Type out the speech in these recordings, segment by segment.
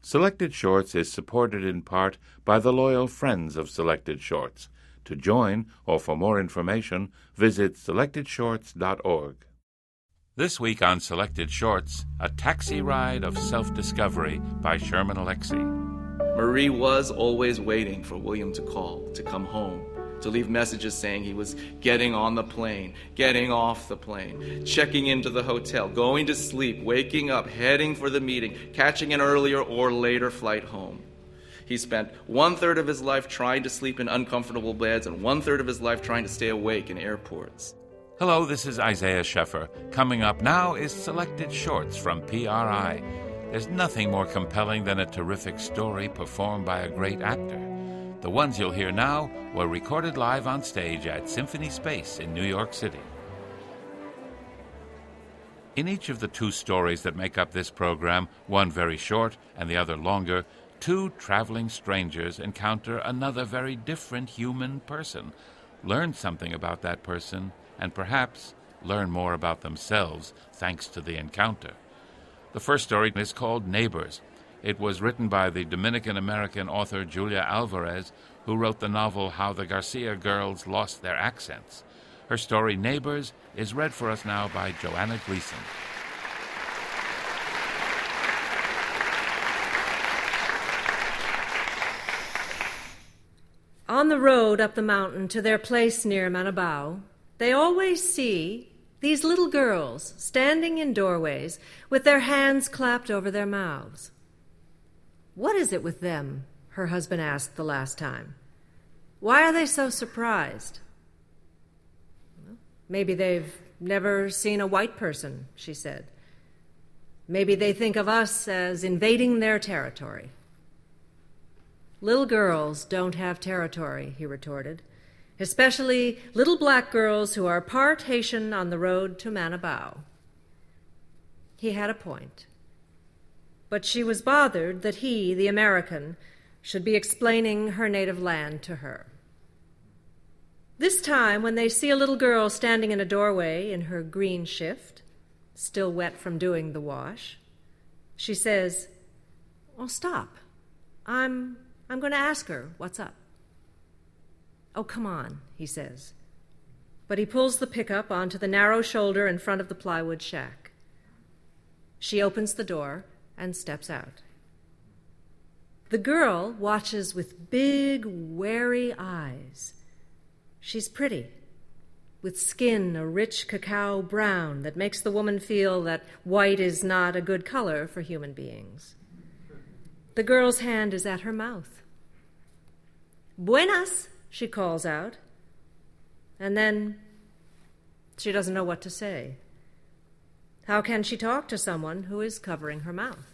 Selected Shorts is supported in part by the loyal friends of Selected Shorts. To join or for more information, visit selectedshorts.org. This week on Selected Shorts, A Taxi Ride of Self-Discovery by Sherman Alexie. Marie was always waiting for William to call, to come home, to leave messages saying he was getting on the plane, getting off the plane, checking into the hotel, going to sleep, waking up, heading for the meeting, catching an earlier or later flight home. He spent 1/3 of his life trying to sleep in uncomfortable beds and 1/3 of his life trying to stay awake in airports. Hello, this is Isaiah Sheffer. Coming up now is Selected Shorts from PRI. There's nothing more compelling than a terrific story performed by a great actor. The ones you'll hear now were recorded live on stage at Symphony Space in New York City. In each of the two stories that make up this program, one very short and the other longer, two traveling strangers encounter another very different human person, learn something about that person, and perhaps learn more about themselves thanks to the encounter. The first story is called Neighbors. It was written by the Dominican-American author Julia Alvarez, who wrote the novel How the Garcia Girls Lost Their Accents. Her story, Neighbors, is read for us now by Joanna Gleason. On the road up the mountain to their place near Manabao, they always see these little girls standing in doorways with their hands clapped over their mouths. "What is it with them?" her husband asked the last time. "Why are they so surprised?" "Maybe they've never seen a white person," she said. "Maybe they think of us as invading their territory." "Little girls don't have territory," he retorted, "especially little black girls who are part Haitian on the road to Manabao." He had a point. But she was bothered that he, the American, should be explaining her native land to her. This time, when they see a little girl standing in a doorway in her green shift, still wet from doing the wash, she says, "Oh, stop. I'm going to ask her what's up." "Oh, come on," he says. But he pulls the pickup onto the narrow shoulder in front of the plywood shack. She opens the door and steps out. The girl watches with big, wary eyes. She's pretty, with skin a rich cacao brown that makes the woman feel that white is not a good color for human beings. The girl's hand is at her mouth. "Buenas," she calls out. And then she doesn't know what to say. How can she talk to someone who is covering her mouth?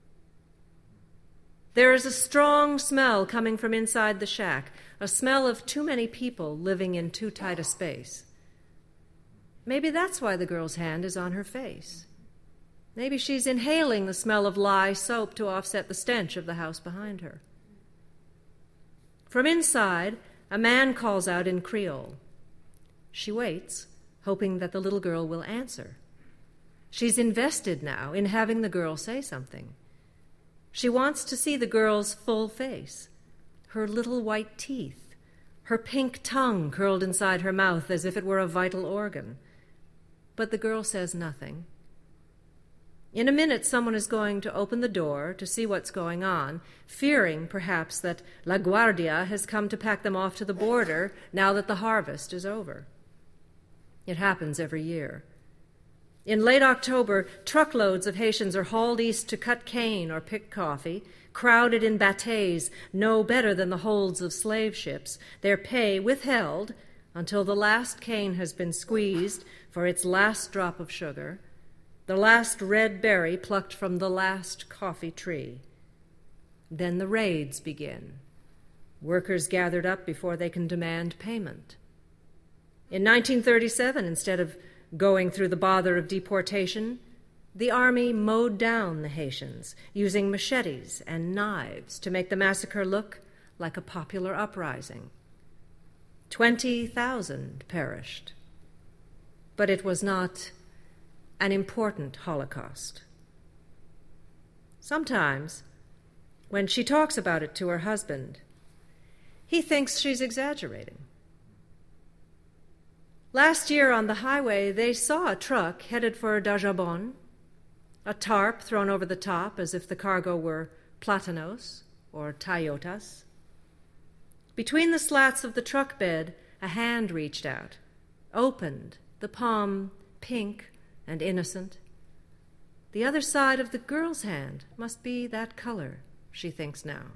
There is a strong smell coming from inside the shack, a smell of too many people living in too tight a space. Maybe that's why the girl's hand is on her face. Maybe she's inhaling the smell of lye soap to offset the stench of the house behind her. From inside, a man calls out in Creole. She waits, hoping that the little girl will answer. She's invested now in having the girl say something. She wants to see the girl's full face, her little white teeth, her pink tongue curled inside her mouth as if it were a vital organ. But the girl says nothing. In a minute, someone is going to open the door to see what's going on, fearing, perhaps, that La Guardia has come to pack them off to the border now that the harvest is over. It happens every year. In late October, truckloads of Haitians are hauled east to cut cane or pick coffee, crowded in bateys no better than the holds of slave ships, their pay withheld until the last cane has been squeezed for its last drop of sugar, the last red berry plucked from the last coffee tree. Then the raids begin. Workers gathered up before they can demand payment. In 1937, instead of going through the bother of deportation, the army mowed down the Haitians, using machetes and knives to make the massacre look like a popular uprising. 20,000 perished. But it was not an important Holocaust. Sometimes When she talks about it to her husband, he thinks she's exaggerating. Last year on the highway, they saw a truck headed for Dajabon, a tarp thrown over the top as if the cargo were platanos or Toyotas. Between the slats of the truck bed, a hand reached out, opened, the palm pink and innocent. The other side of the girl's hand must be that color, she thinks now.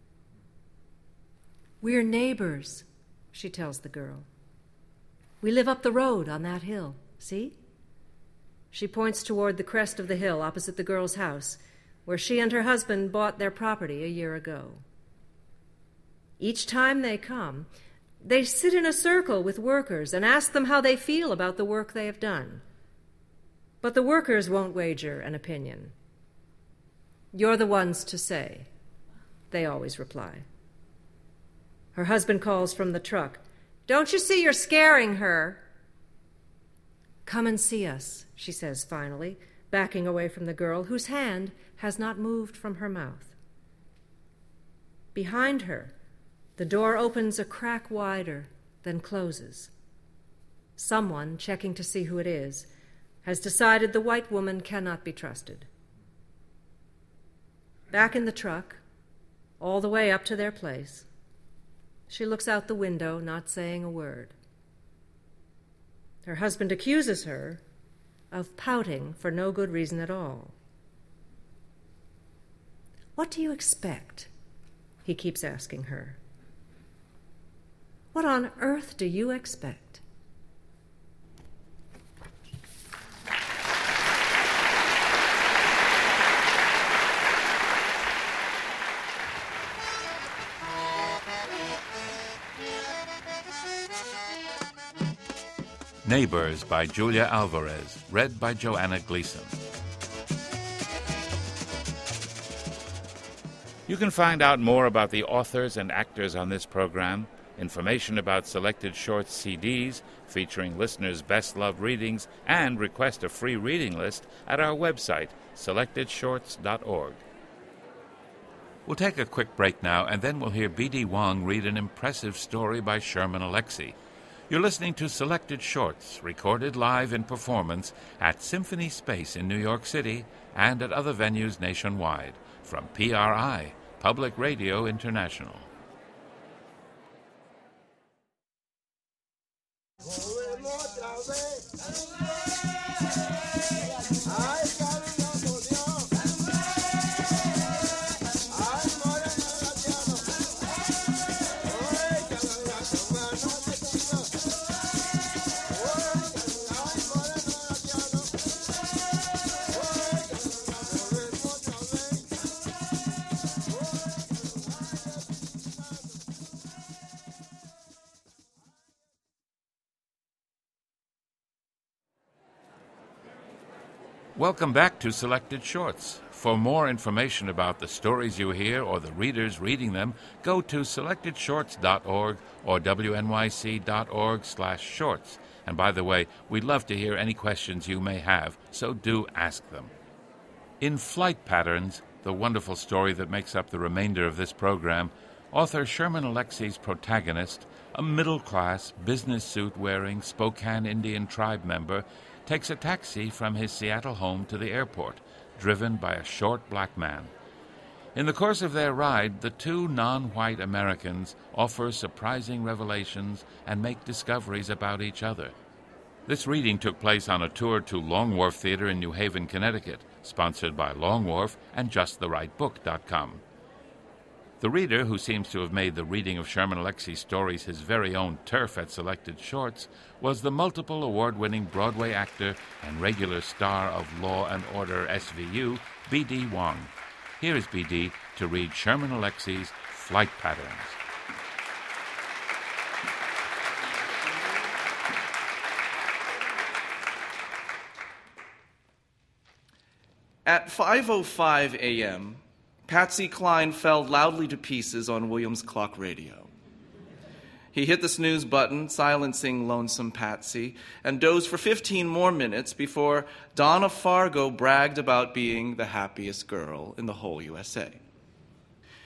"We're neighbors," she tells the girl. "We live up the road on that hill, see?" She points toward the crest of the hill opposite the girl's house, where she and her husband bought their property a year ago. Each time they come, they sit in a circle with workers and ask them how they feel about the work they have done. But the workers won't wager an opinion. "You're the ones to say," they always reply. Her husband calls from the truck, "Don't you see you're scaring her?" "Come and see us," she says finally, backing away from the girl, whose hand has not moved from her mouth. Behind her, the door opens a crack wider, then closes. Someone, checking to see who it is, has decided the white woman cannot be trusted. Back in the truck, all the way up to their place, she looks out the window, not saying a word. Her husband accuses her of pouting for no good reason at all. "What do you expect?" he keeps asking her. "What on earth do you expect?" Neighbors by Julia Alvarez, read by Joanna Gleason. You can find out more about the authors and actors on this program, information about selected short CDs featuring listeners' best-loved readings, and request a free reading list at our website, selectedshorts.org. We'll take a quick break now, and then we'll hear B.D. Wong read an impressive story by Sherman Alexie. You're listening to Selected Shorts, recorded live in performance at Symphony Space in New York City and at other venues nationwide, from PRI, Public Radio International. Welcome back to Selected Shorts. For more information about the stories you hear or the readers reading them, go to selectedshorts.org or wnyc.org/shorts. And by the way, we'd love to hear any questions you may have, so do ask them. In Flight Patterns, the wonderful story that makes up the remainder of this program, author Sherman Alexie's protagonist, a middle-class, business suit-wearing Spokane Indian tribe member, takes a taxi from his Seattle home to the airport, driven by a short black man. In the course of their ride, the two non-white Americans offer surprising revelations and make discoveries about each other. This reading took place on a tour to Long Wharf Theater in New Haven, Connecticut, sponsored by Long Wharf and JustTheRightBook.com. The reader, who seems to have made the reading of Sherman Alexie's stories his very own turf at Selected Shorts, was the multiple award-winning Broadway actor and regular star of Law and Order SVU, B.D. Wong. Here is B.D. to read Sherman Alexie's Flight Patterns. At 5:05 a.m., Patsy Cline fell loudly to pieces on William's clock radio. He hit the snooze button, silencing Lonesome Patsy, and dozed for 15 more minutes before Donna Fargo bragged about being the happiest girl in the whole USA.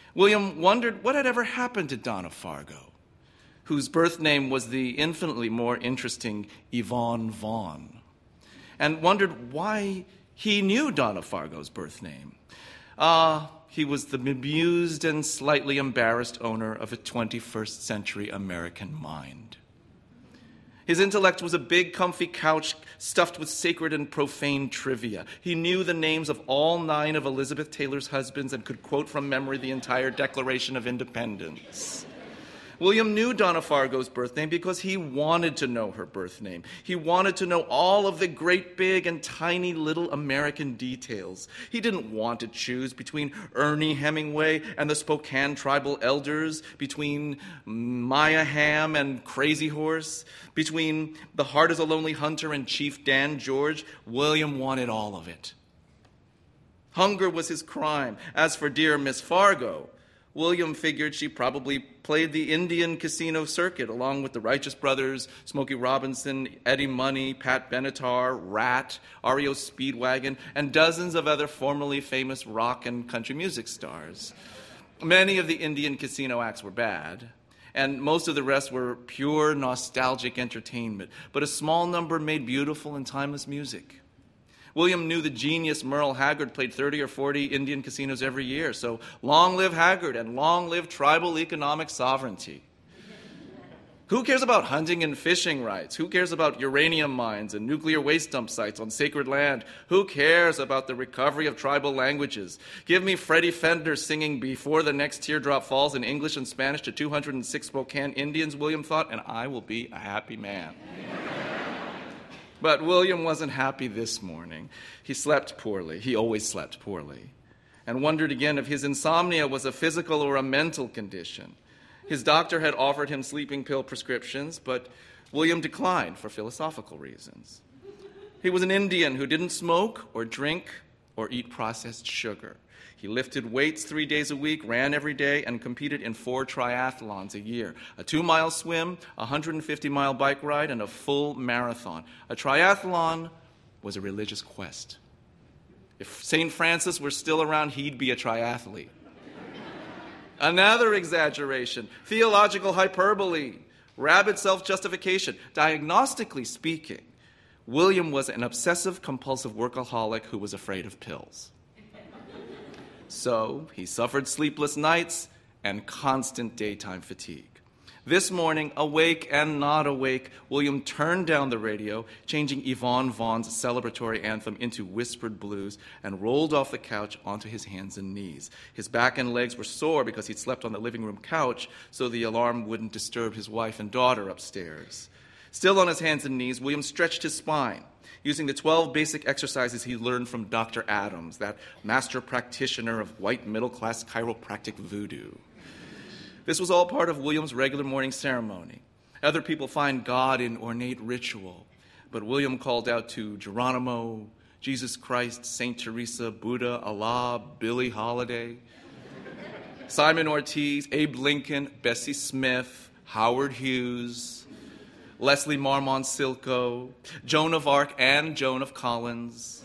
William wondered what had ever happened to Donna Fargo, whose birth name was the infinitely more interesting Yvonne Vaughn, and wondered why he knew Donna Fargo's birth name. He was the bemused and slightly embarrassed owner of a 21st century American mind. His intellect was a big, comfy couch stuffed with sacred and profane trivia. He knew the names of all 9 of Elizabeth Taylor's husbands and could quote from memory the entire Declaration of Independence. William knew Donna Fargo's birth name because he wanted to know her birth name. He wanted to know all of the great big and tiny little American details. He didn't want to choose between Ernie Hemingway and the Spokane tribal elders, between Maya Hamm and Crazy Horse, between The Heart is a Lonely Hunter and Chief Dan George. William wanted all of it. Hunger was his crime. As for dear Miss Fargo, William figured she probably played the Indian casino circuit along with the Righteous Brothers, Smokey Robinson, Eddie Money, Pat Benatar, Rat, REO Speedwagon, and dozens of other formerly famous rock and country music stars. Many of the Indian casino acts were bad, and most of the rest were pure nostalgic entertainment, but a small number made beautiful and timeless music. William knew the genius Merle Haggard played 30 or 40 Indian casinos every year, so long live Haggard and long live tribal economic sovereignty. Who cares about hunting and fishing rights? Who cares about uranium mines and nuclear waste dump sites on sacred land? Who cares about the recovery of tribal languages? Give me Freddie Fender singing Before the Next Teardrop Falls in English and Spanish to 206 Spokane Indians, William thought, and I will be a happy man. But William wasn't happy this morning. He slept poorly. He always slept poorly. And wondered again if his insomnia was a physical or a mental condition. His doctor had offered him sleeping pill prescriptions, but William declined for philosophical reasons. He was an Indian who didn't smoke or drink or eat processed sugar. He lifted weights 3 days a week, ran every day, and competed in 4 triathlons a year. A 2-mile swim, a 150-mile bike ride, and a full marathon. A triathlon was a religious quest. If St. Francis were still around, he'd be a triathlete. Another exaggeration, theological hyperbole, rabid self-justification. Diagnostically speaking, William was an obsessive-compulsive workaholic who was afraid of pills. So he suffered sleepless nights and constant daytime fatigue. This morning, awake and not awake, William turned down the radio, changing Yvonne Vaughn's celebratory anthem into whispered blues, and rolled off the couch onto his hands and knees. His back and legs were sore because he'd slept on the living room couch, so the alarm wouldn't disturb his wife and daughter upstairs. Still on his hands and knees, William stretched his spine, using the 12 basic exercises he learned from Dr. Adams, that master practitioner of white middle-class chiropractic voodoo. This was all part of William's regular morning ceremony. Other people find God in ornate ritual, but William called out to Geronimo, Jesus Christ, Saint Teresa, Buddha, Allah, Billie Holiday, Simon Ortiz, Abe Lincoln, Bessie Smith, Howard Hughes, Leslie Marmon Silko, Joan of Arc and Joan of Collins,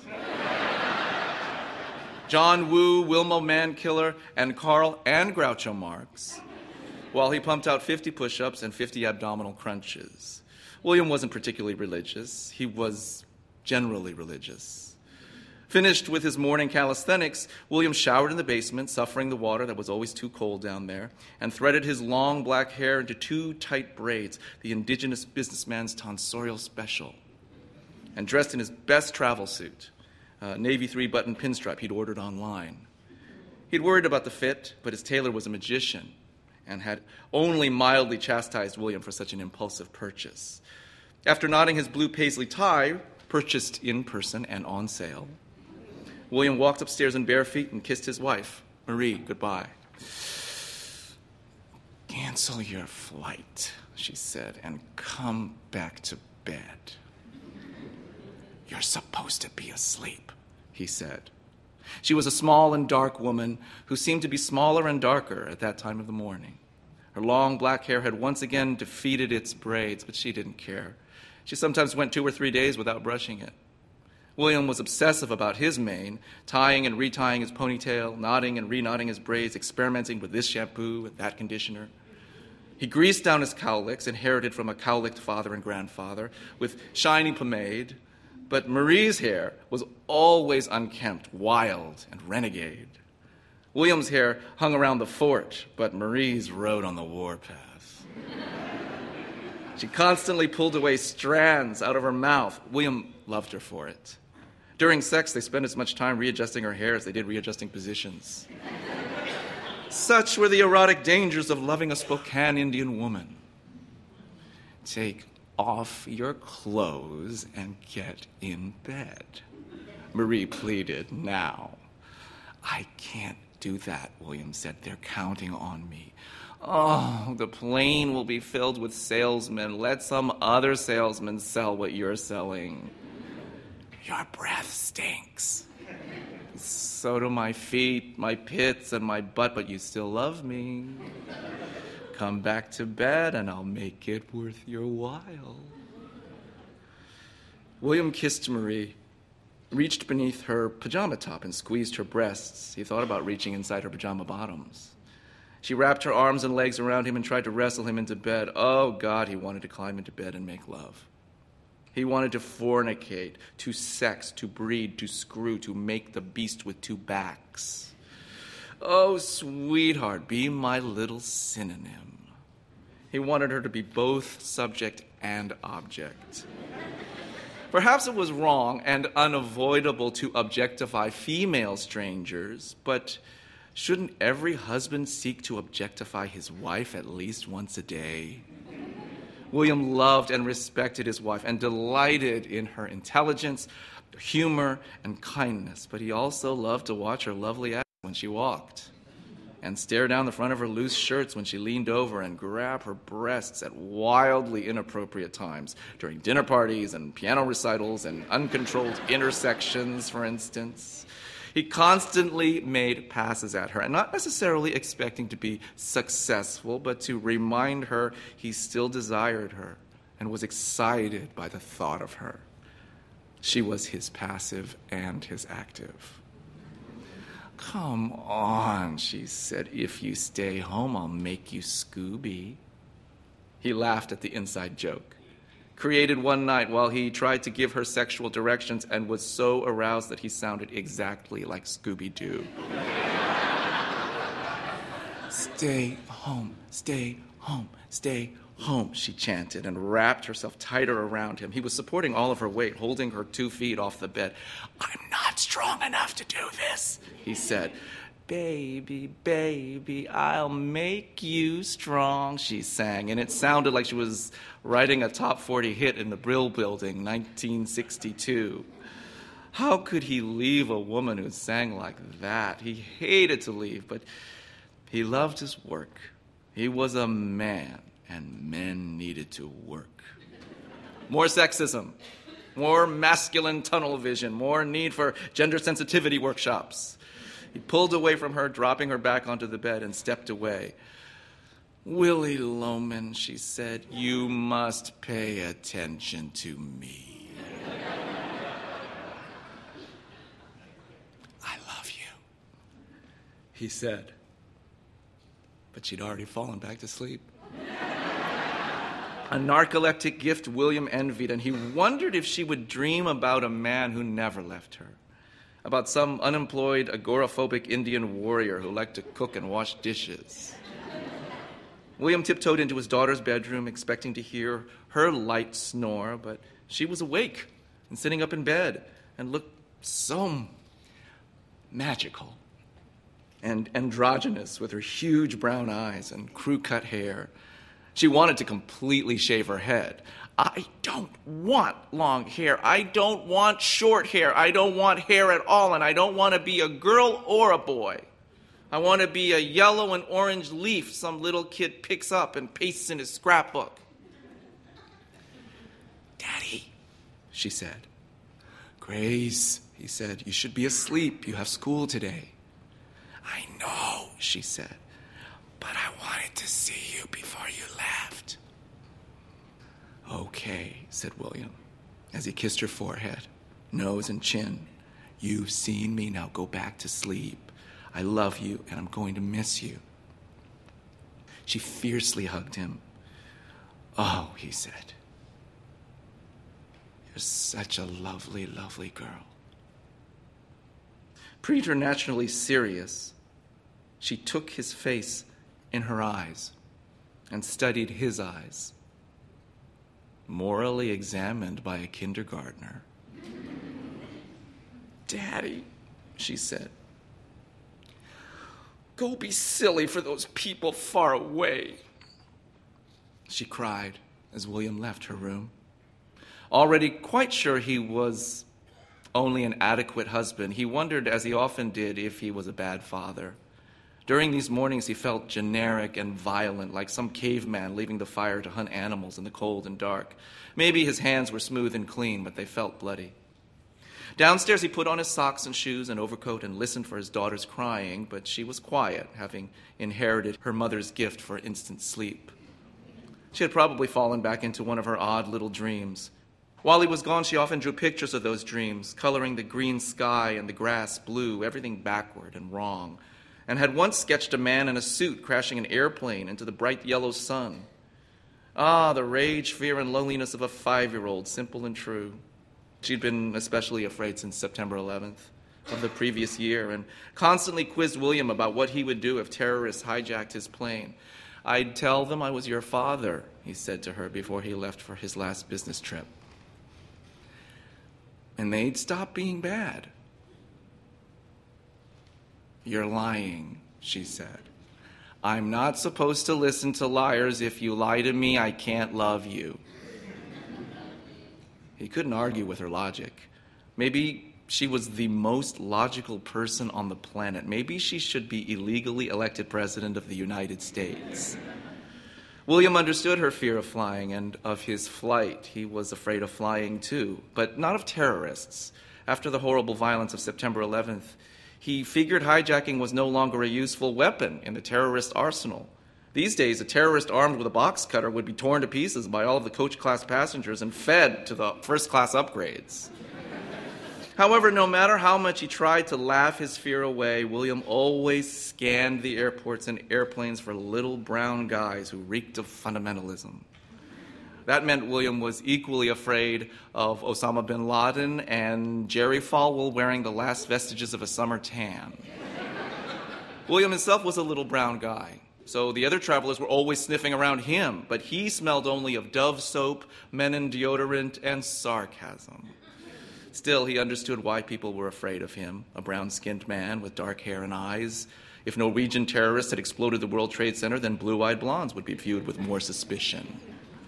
John Woo, Wilma Mankiller, and Karl and Groucho Marx, while he pumped out 50 push-ups and 50 abdominal crunches. William wasn't particularly religious. He was generally religious. Finished with his morning calisthenics, William showered in the basement, suffering the water that was always too cold down there, and threaded his long black hair into 2 tight braids, the indigenous businessman's tonsorial special, and dressed in his best travel suit, a navy 3-button pinstripe he'd ordered online. He'd worried about the fit, but his tailor was a magician and had only mildly chastised William for such an impulsive purchase. After knotting his blue paisley tie, purchased in person and on sale, William walked upstairs in bare feet and kissed his wife, Marie, goodbye. "Cancel your flight," she said, "and come back to bed." "You're supposed to be asleep," he said. She was a small and dark woman who seemed to be smaller and darker at that time of the morning. Her long black hair had once again defeated its braids, but she didn't care. She sometimes went 2 or 3 days without brushing it. William was obsessive about his mane, tying and retying his ponytail, knotting and re-knotting his braids, experimenting with this shampoo and that conditioner. He greased down his cowlicks, inherited from a cowlicked father and grandfather, with shiny pomade. But Marie's hair was always unkempt, wild, and renegade. William's hair hung around the fort, but Marie's rode on the warpath. She constantly pulled away strands out of her mouth. William loved her for it. During sex, they spent as much time readjusting her hair as they did readjusting positions. Such were the erotic dangers of loving a Spokane Indian woman. Take off your clothes and get in bed, Marie pleaded. Now, I can't do that, William said. They're counting on me. Oh, the plane will be filled with salesmen. Let some other salesman sell what you're selling. Your breath stinks. So do my feet, my pits, and my butt, but you still love me. Come back to bed and I'll make it worth your while. William kissed Marie, reached beneath her pajama top and squeezed her breasts. He thought about reaching inside her pajama bottoms. She wrapped her arms and legs around him and tried to wrestle him into bed. Oh, God, he wanted to climb into bed and make love. He wanted to fornicate, to sex, to breed, to screw, to make the beast with two backs. Oh, sweetheart, be my little synonym. He wanted her to be both subject and object. Perhaps it was wrong and unavoidable to objectify female strangers, but shouldn't every husband seek to objectify his wife at least once a day? William loved and respected his wife and delighted in her intelligence, humor, and kindness, but he also loved to watch her lovely ass when she walked and stare down the front of her loose shirts when she leaned over and grab her breasts at wildly inappropriate times, during dinner parties and piano recitals and uncontrolled intersections, for instance. He constantly made passes at her, and not necessarily expecting to be successful, but to remind her he still desired her and was excited by the thought of her. She was his passive and his active. Come on, she said. If you stay home, I'll make you Scooby. He laughed at the inside joke, created one night while he tried to give her sexual directions and was so aroused that he sounded exactly like Scooby-Doo. Stay home, stay home, stay home, she chanted and wrapped herself tighter around him. He was supporting all of her weight, holding her 2 feet off the bed. I'm not strong enough to do this, he said. Baby, baby, I'll make you strong, she sang, and it sounded like she was writing a top 40 hit in the Brill Building, 1962. How could he leave a woman who sang like that? He hated to leave, but he loved his work. He was a man, and men needed to work. More sexism, more masculine tunnel vision, more need for gender sensitivity workshops. He pulled away from her, dropping her back onto the bed, and stepped away. Willie Loman, she said, you must pay attention to me. I love you, he said. But she'd already fallen back to sleep. A narcoleptic gift William envied, and he wondered if she would dream about a man who never left her, about some unemployed, agoraphobic Indian warrior who liked to cook and wash dishes. William tiptoed into his daughter's bedroom, expecting to hear her light snore, but she was awake and sitting up in bed and looked so magical and androgynous with her huge brown eyes and crew-cut hair. She wanted to completely shave her head. I don't want long hair. I don't want short hair. I don't want hair at all, and I don't want to be a girl or a boy. I want to be a yellow and orange leaf some little kid picks up and pastes in his scrapbook. Daddy, she said. Grace, he said, you should be asleep. You have school today. I know, she said, but I wanted to see you before you left. Okay, said William, as he kissed her forehead. nose and chin. You've seen me, now go back to sleep. I love you, and I'm going to miss you. She fiercely hugged him. Oh, he said, you're such a lovely, lovely girl. Preternaturally serious, she took his face in her eyes and studied his eyes, morally examined by a kindergartner. Daddy, she said, go be silly for those people far away. She cried as William left her room. Already quite sure he was only an adequate husband, he wondered, as he often did, if he was a bad father. During these mornings, he felt generic and violent, like some caveman leaving the fire to hunt animals in the cold and dark. Maybe his hands were smooth and clean, but they felt bloody. Downstairs, he put on his socks and shoes and overcoat and listened for his daughter's crying, but she was quiet, having inherited her mother's gift for instant sleep. She had probably fallen back into one of her odd little dreams. While he was gone, she often drew pictures of those dreams, coloring the green sky and the grass blue, everything backward and wrong, and had once sketched a man in a suit crashing an airplane into the bright yellow sun. Ah, the rage, fear, and loneliness of a 5-year-old, simple and true. She'd been especially afraid since September 11th of the previous year and constantly quizzed William about what he would do if terrorists hijacked his plane. I'd tell them I was your father, he said to her before he left for his last business trip. And they'd stop being bad. You're lying, she said. I'm not supposed to listen to liars. If you lie to me, I can't love you. He couldn't argue with her logic. Maybe she was the most logical person on the planet. Maybe she should be illegally elected president of the United States. William understood her fear of flying and of his flight. He was afraid of flying too, but not of terrorists. After the horrible violence of September 11th, he figured hijacking was no longer a useful weapon in the terrorist arsenal. These days, a terrorist armed with a box cutter would be torn to pieces by all of the coach-class passengers and fed to the first-class upgrades. However, no matter how much he tried to laugh his fear away, William always scanned the airports and airplanes for little brown guys who reeked of fundamentalism. That meant William was equally afraid of Osama bin Laden and Jerry Falwell wearing the last vestiges of a summer tan. William himself was a little brown guy, so the other travelers were always sniffing around him, but he smelled only of Dove soap, Menon deodorant, and sarcasm. Still, he understood why people were afraid of him, a brown-skinned man with dark hair and eyes. If Norwegian terrorists had exploded the World Trade Center, then blue-eyed blondes would be viewed with more suspicion.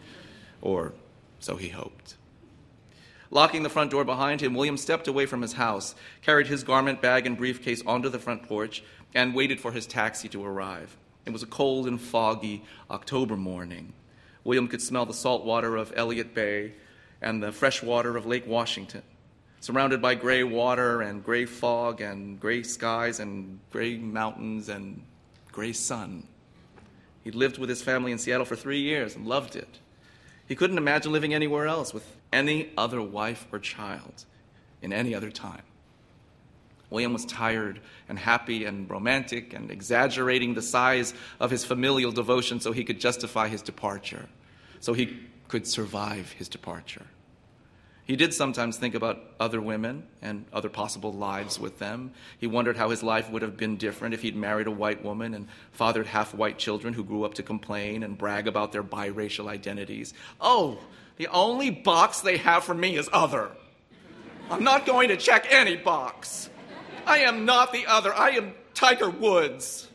Or so he hoped. Locking the front door behind him, William stepped away from his house, carried his garment bag and briefcase onto the front porch, and waited for his taxi to arrive. It was a cold and foggy October morning. William could smell the salt water of Elliott Bay and the fresh water of Lake Washington. Surrounded by gray water and gray fog and gray skies and gray mountains and gray sun. He'd lived with his family in Seattle for 3 years and loved it. He couldn't imagine living anywhere else with any other wife or child in any other time. William was tired and happy and romantic and exaggerating the size of his familial devotion so he could justify his departure, so he could survive his departure. He did sometimes think about other women and other possible lives with them. He wondered how his life would have been different if he'd married a white woman and fathered half-white children who grew up to complain and brag about their biracial identities. Oh, the only box they have for me is other. I'm not going to check any box. I am not the other. I am Tiger Woods.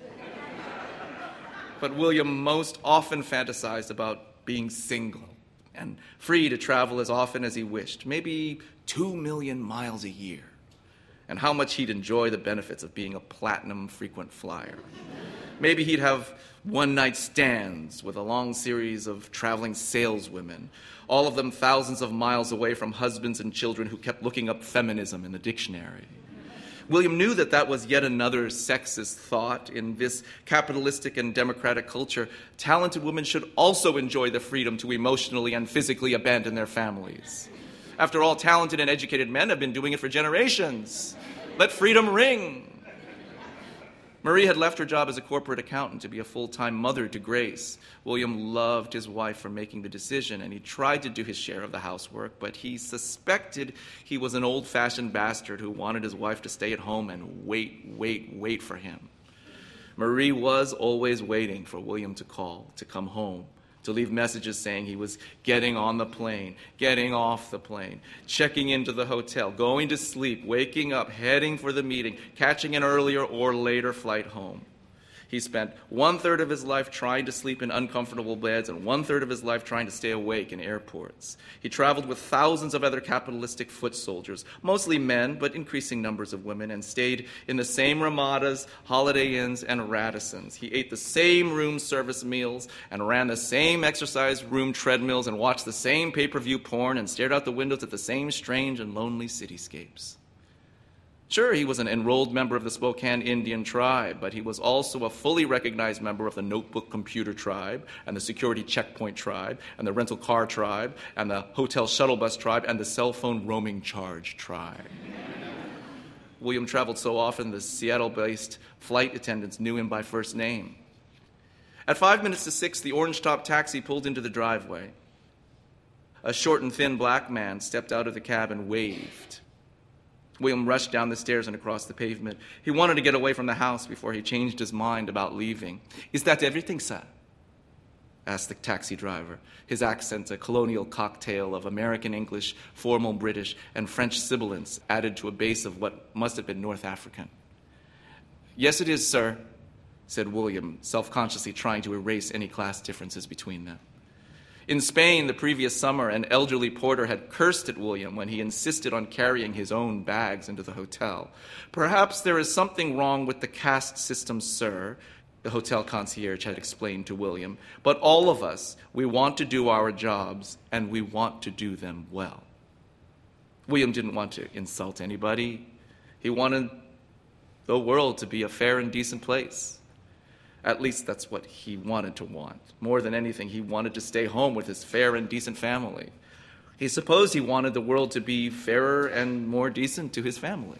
But William most often fantasized about being single and free to travel as often as he wished, maybe 2 million miles a year, and how much he'd enjoy the benefits of being a platinum frequent flyer. Maybe he'd have one-night stands with a long series of traveling saleswomen, all of them thousands of miles away from husbands and children who kept looking up feminism in the dictionary. William knew that that was yet another sexist thought. In this capitalistic and democratic culture, talented women should also enjoy the freedom to emotionally and physically abandon their families. After all, talented and educated men have been doing it for generations. Let freedom ring. Marie had left her job as a corporate accountant to be a full-time mother to Grace. William loved his wife for making the decision, and he tried to do his share of the housework, but he suspected he was an old-fashioned bastard who wanted his wife to stay at home and wait for him. Marie was always waiting for William to call, to come home, to leave messages saying he was getting on the plane, getting off the plane, checking into the hotel, going to sleep, waking up, heading for the meeting, catching an earlier or later flight home. He spent 1/3 of his life trying to sleep in uncomfortable beds and 1/3 of his life trying to stay awake in airports. He traveled with thousands of other capitalistic foot soldiers, mostly men, but increasing numbers of women, and stayed in the same Ramadas, Holiday Inns, and Radissons. He ate the same room service meals and ran the same exercise room treadmills and watched the same pay-per-view porn and stared out the windows at the same strange and lonely cityscapes. Sure, he was an enrolled member of the Spokane Indian tribe, but he was also a fully recognized member of the notebook computer tribe, and the security checkpoint tribe, and the rental car tribe, and the hotel shuttle bus tribe, and the cell phone roaming charge tribe. William traveled so often, the Seattle-based flight attendants knew him by first name. At 5 minutes to 6, the orange-top taxi pulled into the driveway. A short and thin black man stepped out of the cab and waved. William rushed down the stairs and across the pavement. He wanted to get away from the house before he changed his mind about leaving. "Is that everything, sir?" asked the taxi driver, his accent a colonial cocktail of American English, formal British, and French sibilants added to a base of what must have been North African. "Yes, it is, sir," said William, self-consciously trying to erase any class differences between them. In Spain, the previous summer, an elderly porter had cursed at William when he insisted on carrying his own bags into the hotel. "Perhaps there is something wrong with the caste system, sir," the hotel concierge had explained to William. "But all of us, we want to do our jobs, and we want to do them well." William didn't want to insult anybody. He wanted the world to be a fair and decent place. At least that's what he wanted to want. More than anything, he wanted to stay home with his fair and decent family. He supposed he wanted the world to be fairer and more decent to his family.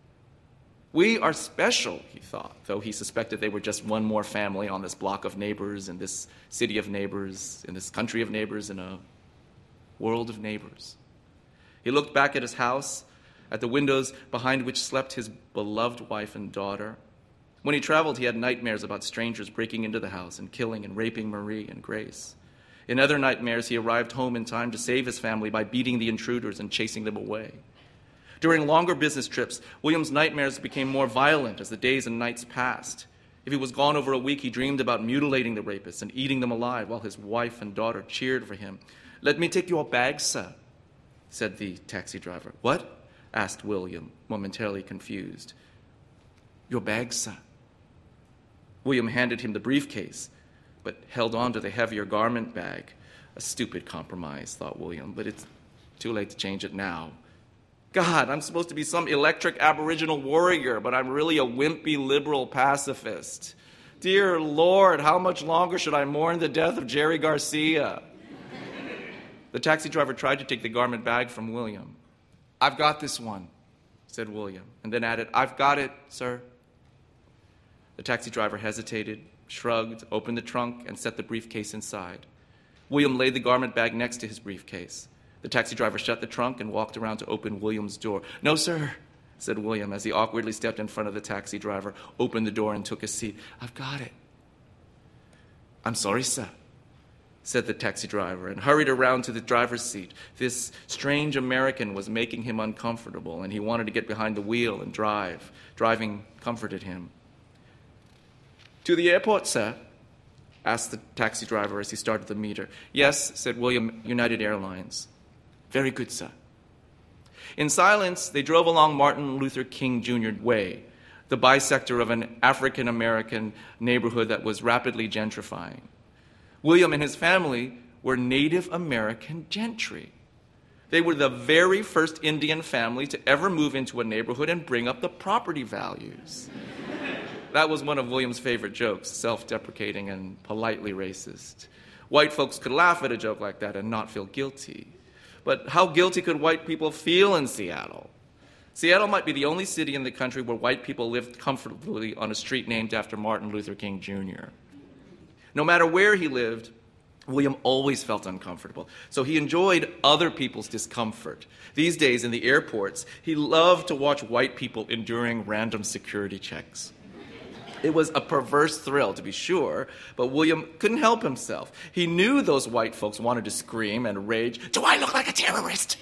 We are special, he thought, though he suspected they were just one more family on this block of neighbors, in this city of neighbors, in this country of neighbors, in a world of neighbors. He looked back at his house, at the windows behind which slept his beloved wife and daughter. When he traveled, he had nightmares about strangers breaking into the house and killing and raping Marie and Grace. In other nightmares, he arrived home in time to save his family by beating the intruders and chasing them away. During longer business trips, William's nightmares became more violent as the days and nights passed. If he was gone over a week, he dreamed about mutilating the rapists and eating them alive while his wife and daughter cheered for him. "Let me take your bag, sir," said the taxi driver. "What?" asked William, momentarily confused. "Your bag, sir." William handed him the briefcase, but held on to the heavier garment bag. A stupid compromise, thought William, but it's too late to change it now. God, I'm supposed to be some electric Aboriginal warrior, but I'm really a wimpy liberal pacifist. Dear Lord, how much longer should I mourn the death of Jerry Garcia? The taxi driver tried to take the garment bag from William. "I've got this one," said William, and then added, "I've got it, sir." The taxi driver hesitated, shrugged, opened the trunk, and set the briefcase inside. William laid the garment bag next to his briefcase. The taxi driver shut the trunk and walked around to open William's door. "No, sir," said William as he awkwardly stepped in front of the taxi driver, opened the door, and took a seat. "I've got it." "I'm sorry, sir," said the taxi driver, and hurried around to the driver's seat. This strange American was making him uncomfortable, and he wanted to get behind the wheel and drive. Driving comforted him. "To the airport, sir?" asked the taxi driver as he started the meter. "Yes," said William, "United Airlines." "Very good, sir." In silence, they drove along Martin Luther King Jr. Way, the bisector of an African-American neighborhood that was rapidly gentrifying. William and his family were Native American gentry. They were the very first Indian family to ever move into a neighborhood and bring up the property values. That was one of William's favorite jokes, self-deprecating and politely racist. White folks could laugh at a joke like that and not feel guilty. But how guilty could white people feel in Seattle? Seattle might be the only city in the country where white people lived comfortably on a street named after Martin Luther King Jr. No matter where he lived, William always felt uncomfortable, so he enjoyed other people's discomfort. These days in the airports, he loved to watch white people enduring random security checks. It was a perverse thrill, to be sure, but William couldn't help himself. He knew those white folks wanted to scream and rage, "Do I look like a terrorist?"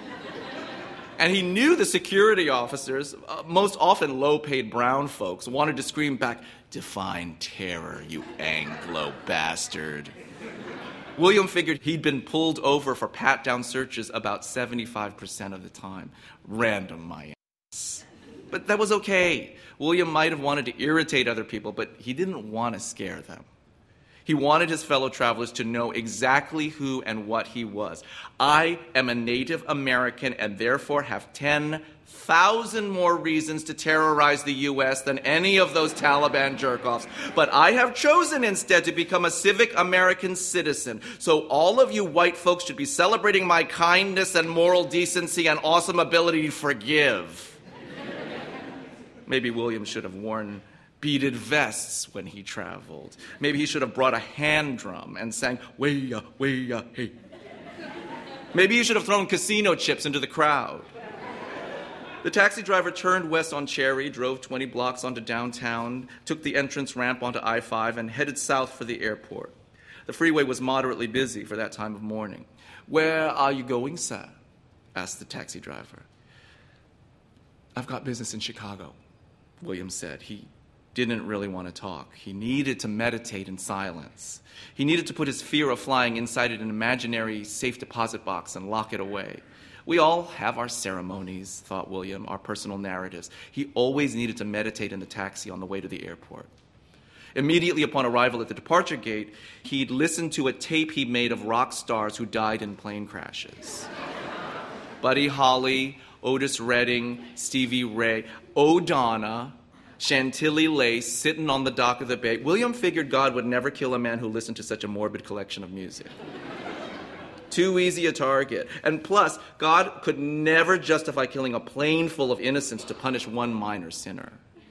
And he knew the security officers, most often low-paid brown folks, wanted to scream back, "Define terror, you Anglo bastard." William figured he'd been pulled over for pat-down searches about 75% of the time. Random, my ass. But that was okay. William might have wanted to irritate other people, but he didn't want to scare them. He wanted his fellow travelers to know exactly who and what he was. I am a Native American and therefore have 10,000 more reasons to terrorize the U.S. than any of those Taliban jerk-offs. But I have chosen instead to become a civic American citizen. So all of you white folks should be celebrating my kindness and moral decency and awesome ability to forgive. Maybe William should have worn beaded vests when he traveled. Maybe he should have brought a hand drum and sang, "Way-ya, way-ya, hey." Maybe he should have thrown casino chips into the crowd. The taxi driver turned west on Cherry, drove 20 blocks onto downtown, took the entrance ramp onto I-5, and headed south for the airport. The freeway was moderately busy for that time of morning. "Where are you going, sir?" asked the taxi driver. "I've got business in Chicago," William said. He didn't really want to talk. He needed to meditate in silence. He needed to put his fear of flying inside an imaginary safe deposit box and lock it away. We all have our ceremonies, thought William, our personal narratives. He always needed to meditate in the taxi on the way to the airport. Immediately upon arrival at the departure gate, he'd listened to a tape he made of rock stars who died in plane crashes. Buddy Holly, Otis Redding, Stevie Ray, O'Donna, Chantilly Lace sitting on the dock of the bay. William figured God would never kill a man who listened to such a morbid collection of music. Too easy a target. And plus, God could never justify killing a plane full of innocents to punish one minor sinner.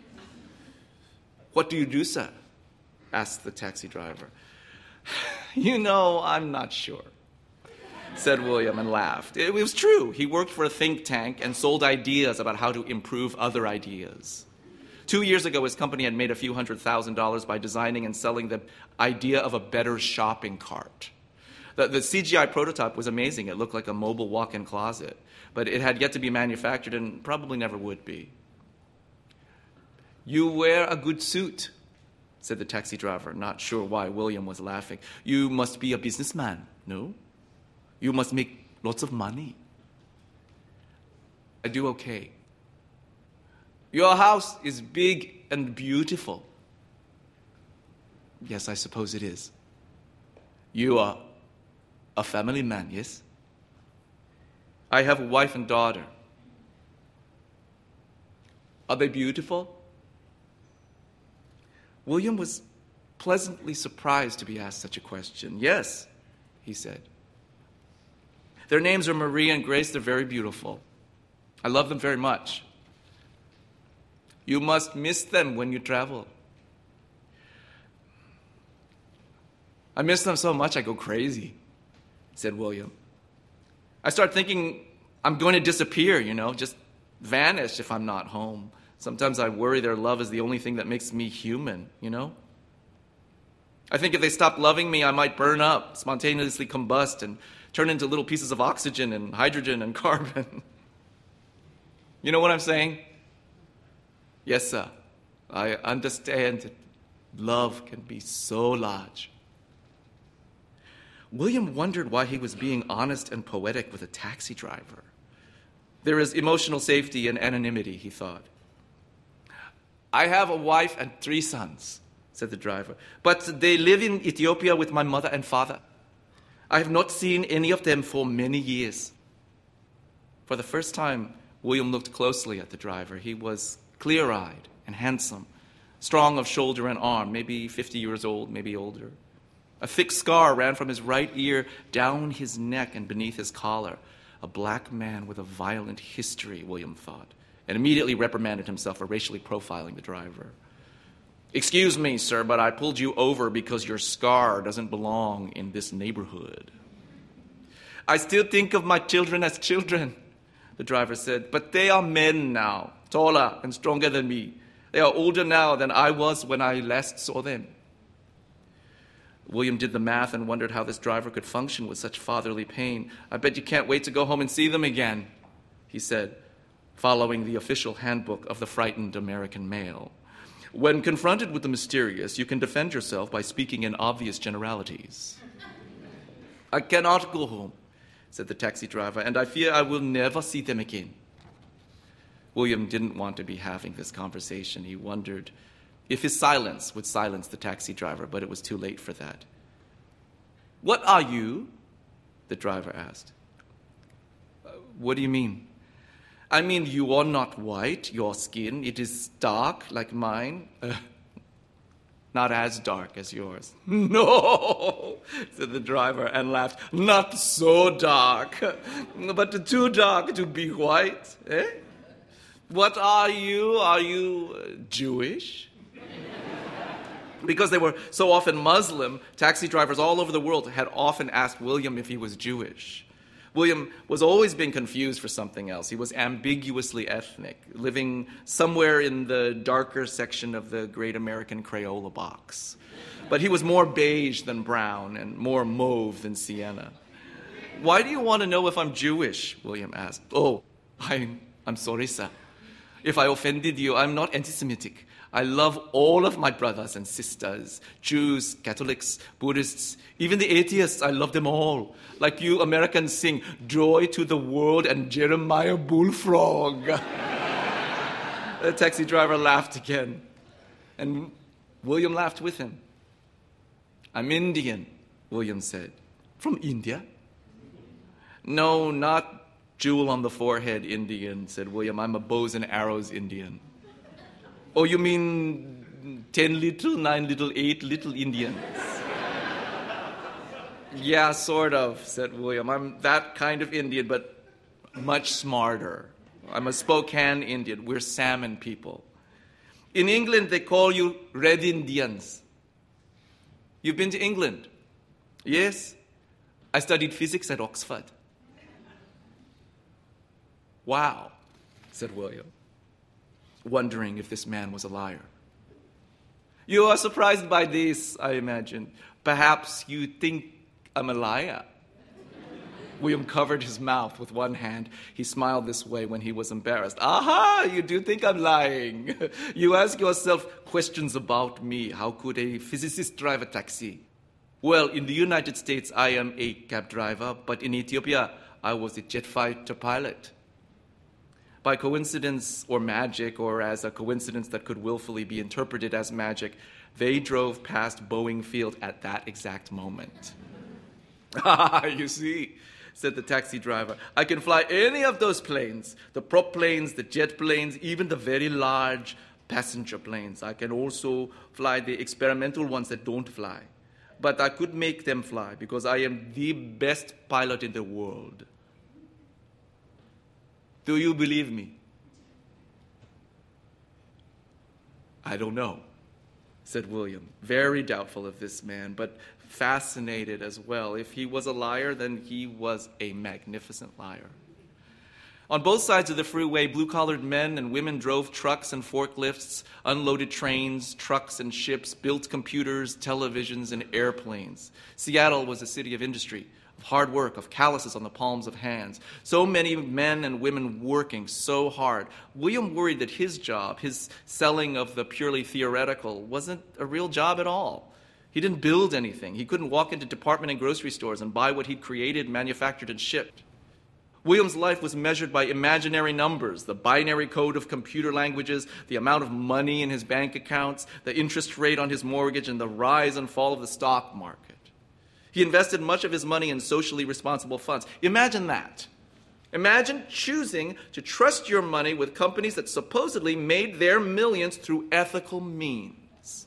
"What do you do, sir?" asked the taxi driver. "You know, I'm not sure," said William and laughed. It was true. He worked for a think tank and sold ideas about how to improve other ideas. 2 years ago, his company had made a few $100,000 by designing and selling the idea of a better shopping cart. The CGI prototype was amazing. It looked like a mobile walk-in closet, but it had yet to be manufactured and probably never would be. "You wear a good suit," said the taxi driver, not sure why William was laughing. "You must be a businessman, no? You must make lots of money." "I do okay." "Your house is big and beautiful." "Yes, I suppose it is." "You are a family man, yes?" "I have a wife and daughter." "Are they beautiful?" William was pleasantly surprised to be asked such a question. "Yes," he said. "Their names are Marie and Grace. They're very beautiful. I love them very much." "You must miss them when you travel." "I miss them so much I go crazy," said William. "I start thinking I'm going to disappear, just vanish if I'm not home. Sometimes I worry their love is the only thing that makes me human, I think if they stopped loving me, I might burn up, spontaneously combust, and turn into little pieces of oxygen and hydrogen and carbon. You know what I'm saying? Yes, sir. I understand that love can be so large. William wondered why he was being honest and poetic with a taxi driver. There is emotional safety in anonymity, he thought. "I have a wife and 3 sons," said the driver, "but they live in Ethiopia with my mother and father. I have not seen any of them for many years." For the first time, William looked closely at the driver. He was clear-eyed and handsome, strong of shoulder and arm, maybe 50 years old, maybe older. A thick scar ran from his right ear down his neck and beneath his collar. A black man with a violent history, William thought, and immediately reprimanded himself for racially profiling the driver. "Excuse me, sir, but I pulled you over because your scar doesn't belong in this neighborhood." "I still think of my children as children," the driver said, "but they are men now, taller and stronger than me. They are older now than I was when I last saw them." William did the math and wondered how this driver could function with such fatherly pain. "I bet you can't wait to go home and see them again," he said, following the official handbook of the frightened American male. "When confronted with the mysterious, you can defend yourself by speaking in obvious generalities." "I cannot go home," said the taxi driver, "and I fear I will never see them again." William didn't want to be having this conversation. He wondered if his silence would silence the taxi driver, but it was too late for that. "What are you?" the driver asked. "What do you mean?" "I mean, you are not white. Your skin, it is dark like mine." "Not as dark as yours." "No," said the driver and laughed. "Not so dark, but too dark to be white. Eh? What are you? Are you Jewish?" Because they were so often Muslim, taxi drivers all over the world had often asked William if he was Jewish. William was always being confused for something else. He was ambiguously ethnic, living somewhere in the darker section of the great American Crayola box. But he was more beige than brown and more mauve than sienna. "Why do you want to know if I'm Jewish?" William asked. "Oh, I'm sorry, sir. If I offended you, I'm not anti-Semitic. I love all of my brothers and sisters, Jews, Catholics, Buddhists, even the atheists. I love them all. Like you Americans sing, 'Joy to the World' and 'Jeremiah Bullfrog.'" The taxi driver laughed again, and William laughed with him. "I'm Indian," William said. "From India?" "No, not jewel on the forehead Indian," said William. "I'm a bows and arrows Indian." "Oh, you mean 10 little, 9 little, 8 little Indians?" "Yeah, sort of," said William. "I'm that kind of Indian, but much smarter. I'm a Spokane Indian. We're salmon people. In England, they call you Red Indians." "You've been to England?" "Yes. I studied physics at Oxford." "Wow," said William, wondering if this man was a liar. "You are surprised by this, I imagine. Perhaps you think I'm a liar." William covered his mouth with one hand. He smiled this way when he was embarrassed. "Aha, you do think I'm lying. You ask yourself questions about me. How could a physicist drive a taxi? Well, in the United States, I am a cab driver, but in Ethiopia, I was a jet fighter pilot. By coincidence or magic, or as a coincidence that could willfully be interpreted as magic, they drove past Boeing Field at that exact moment." "You see," said the taxi driver, "I can fly any of those planes, the prop planes, the jet planes, even the very large passenger planes. I can also fly the experimental ones that don't fly. But I could make them fly because I am the best pilot in the world. Do you believe me?" "I don't know," said William, very doubtful of this man, but fascinated as well. If he was a liar, then he was a magnificent liar. On both sides of the freeway, blue-collared men and women drove trucks and forklifts, unloaded trains, trucks and ships, built computers, televisions, and airplanes. Seattle was a city of industry, of hard work, of calluses on the palms of hands. So many men and women working so hard. William worried that his job, his selling of the purely theoretical, wasn't a real job at all. He didn't build anything. He couldn't walk into department and grocery stores and buy what he'd created, manufactured, and shipped. William's life was measured by imaginary numbers, the binary code of computer languages, the amount of money in his bank accounts, the interest rate on his mortgage, and the rise and fall of the stock market. He invested much of his money in socially responsible funds. Imagine that. Imagine choosing to trust your money with companies that supposedly made their millions through ethical means.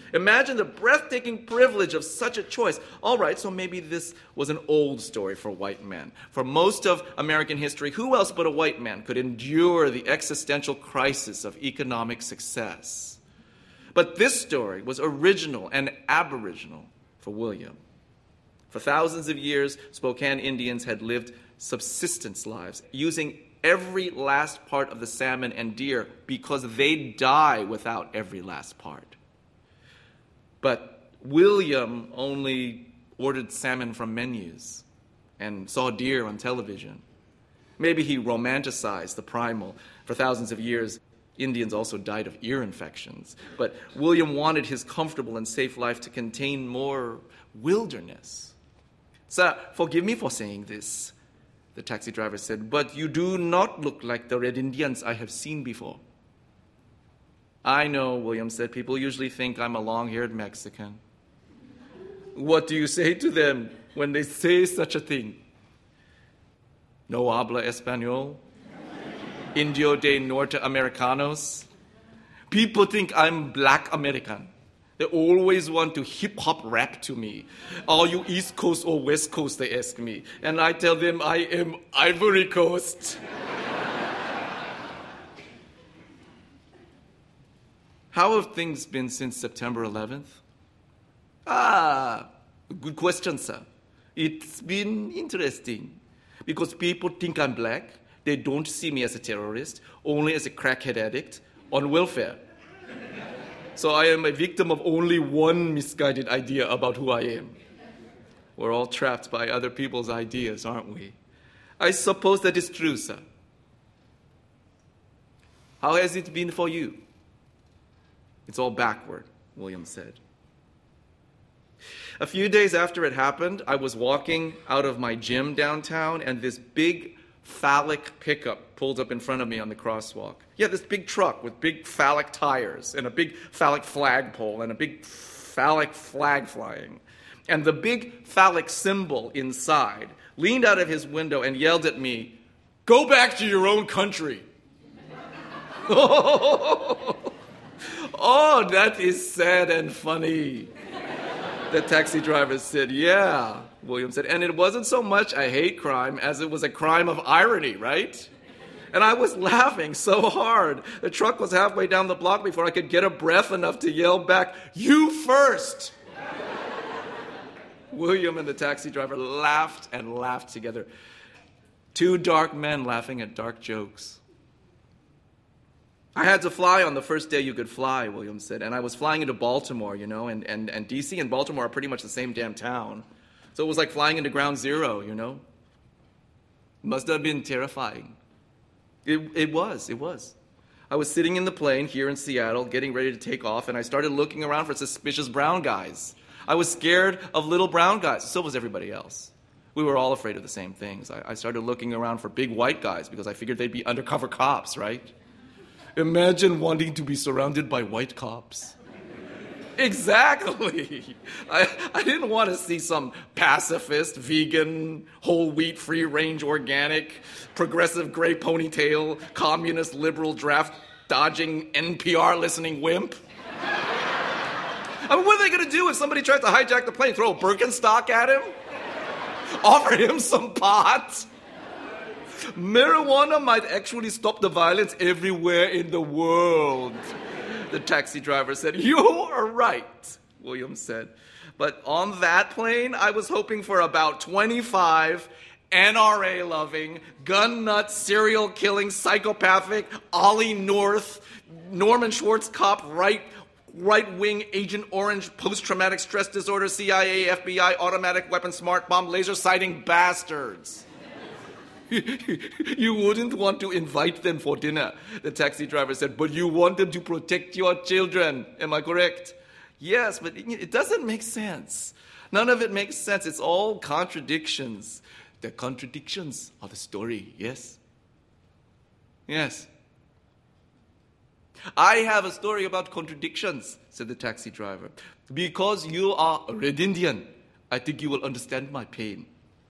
Imagine the breathtaking privilege of such a choice. All right, so maybe this was an old story for white men. For most of American history, who else but a white man could endure the existential crisis of economic success? But this story was original and aboriginal for William. For thousands of years, Spokane Indians had lived subsistence lives, using every last part of the salmon and deer because they die without every last part. But William only ordered salmon from menus and saw deer on television. Maybe he romanticized the primal. For thousands of years, Indians also died of ear infections. But William wanted his comfortable and safe life to contain more wilderness. "Sir, forgive me for saying this," the taxi driver said, "but you do not look like the Red Indians I have seen before." "I know," William said. "People usually think I'm a long-haired Mexican." "What do you say to them when they say such a thing?" "No habla español? Indio de Norte Americanos?" "People think I'm Black American. They always want to hip-hop rap to me. Are you East Coast or West Coast, they ask me. And I tell them I am Ivory Coast." How have things been since September 11th? Good question, sir. It's been interesting because people think I'm black. They don't see me as a terrorist, only as a crackhead addict on welfare. So I am a victim of only one misguided idea about who I am. We're all trapped by other people's ideas, aren't we? I suppose that is true, sir. How has it been for you? It's all backward, William said. A few days after it happened, I was walking out of my gym downtown, and this big phallic pickup pulled up in front of me on the crosswalk. Yeah, this big truck with big phallic tires and a big phallic flagpole and a big phallic flag flying. And the big phallic symbol inside leaned out of his window and yelled at me, "Go back to your own country." Oh, that is sad and funny. The taxi driver said, "Yeah," William said. And it wasn't so much a hate crime as it was a crime of irony, right? And I was laughing so hard. The truck was halfway down the block before I could get a breath enough to yell back, "You first!" William and the taxi driver laughed and laughed together. Two dark men laughing at dark jokes. I had to fly on the first day you could fly, William said, and I was flying into Baltimore, and D.C. and Baltimore are pretty much the same damn town. So it was like flying into ground zero, It must have been terrifying. It was. I was sitting in the plane here in Seattle, getting ready to take off, and I started looking around for suspicious brown guys. I was scared of little brown guys. So was everybody else. We were all afraid of the same things. I started looking around for big white guys because I figured they'd be undercover cops, right? Imagine wanting to be surrounded by white cops. Exactly. I didn't want to see some pacifist, vegan, whole wheat, free-range, organic, progressive gray ponytail, communist, liberal, draft-dodging, NPR-listening wimp. I mean, what are they going to do if somebody tries to hijack the plane? Throw a Birkenstock at him? Offer him some pot? Marijuana might actually stop the violence everywhere in the world, the taxi driver said. You are right, William said. But on that plane, I was hoping for about 25 NRA-loving, gun-nut, serial-killing, psychopathic, Ollie North, Norman Schwarzkopf, right-wing Agent Orange, post-traumatic stress disorder, CIA, FBI, automatic weapon, smart bomb, laser-sighting bastards. You wouldn't want to invite them for dinner, the taxi driver said, but you want them to protect your children. Am I correct? Yes, but it doesn't make sense. None of it makes sense. It's all contradictions. The contradictions are the story, yes? Yes. I have a story about contradictions, said the taxi driver. Because you are a Red Indian, I think you will understand my pain.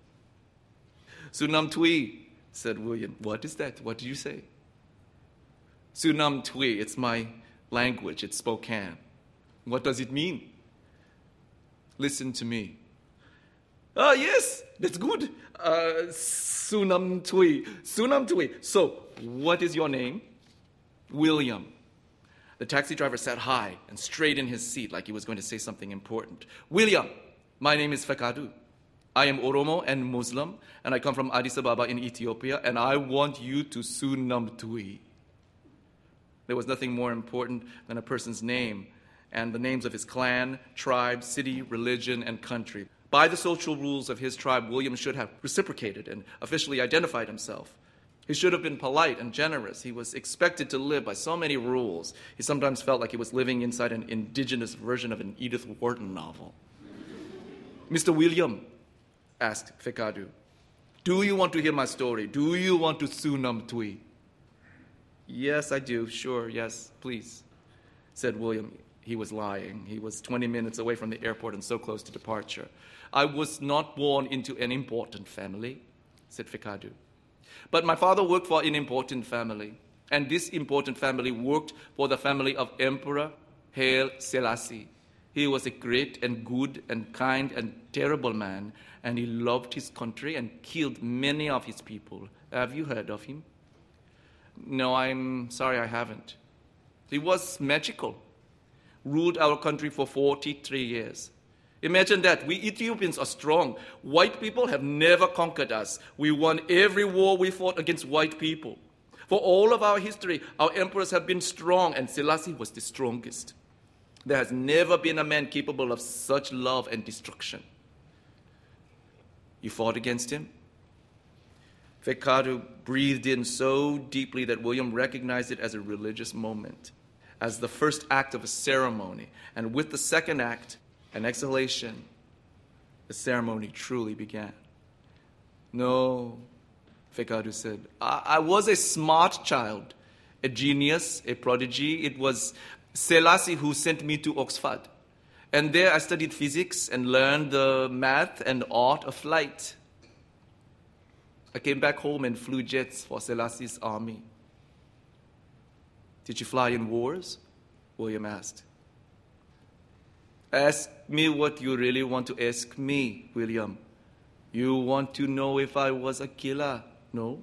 Sunam Tui, said William. What is that? What did you say? Sunam Tui, it's my language. It's Spokane. What does it mean? Listen to me. Ah, yes, that's good. Sunam Tui. Sunam Tui. So, what is your name? William. The taxi driver sat high and straight in his seat like he was going to say something important. William, my name is Fekadu. I am Oromo and Muslim, and I come from Addis Ababa in Ethiopia, and I want you to Sunam Tui. There was nothing more important than a person's name and the names of his clan, tribe, city, religion, and country. By the social rules of his tribe, William should have reciprocated and officially identified himself. He should have been polite and generous. He was expected to live by so many rules. He sometimes felt like he was living inside an indigenous version of an Edith Wharton novel. Mr. William, asked Fekadu, do you want to hear my story? Do you want to Sunam Tui? Yes, I do. Sure, yes, please, said William. He was lying. He was 20 minutes away from the airport and so close to departure. I was not born into an important family, said Fekadu. But my father worked for an important family, and this important family worked for the family of Emperor Haile Selassie. He was a great and good and kind and terrible man, and he loved his country and killed many of his people. Have you heard of him? No, I'm sorry I haven't. He was magical. Ruled our country for 43 years. Imagine that. We Ethiopians are strong. White people have never conquered us. We won every war we fought against white people. For all of our history, our emperors have been strong, and Selassie was the strongest. There has never been a man capable of such love and destruction. You fought against him? Fekadu breathed in so deeply that William recognized it as a religious moment, as the first act of a ceremony. And with the second act, an exhalation, the ceremony truly began. No, Fekadu said, I was a smart child, a genius, a prodigy. It was Selassie who sent me to Oxford. And there I studied physics and learned the math and art of flight. I came back home and flew jets for Selassie's army. Did you fly in wars? William asked. Ask me what you really want to ask me, William. You want to know if I was a killer, no?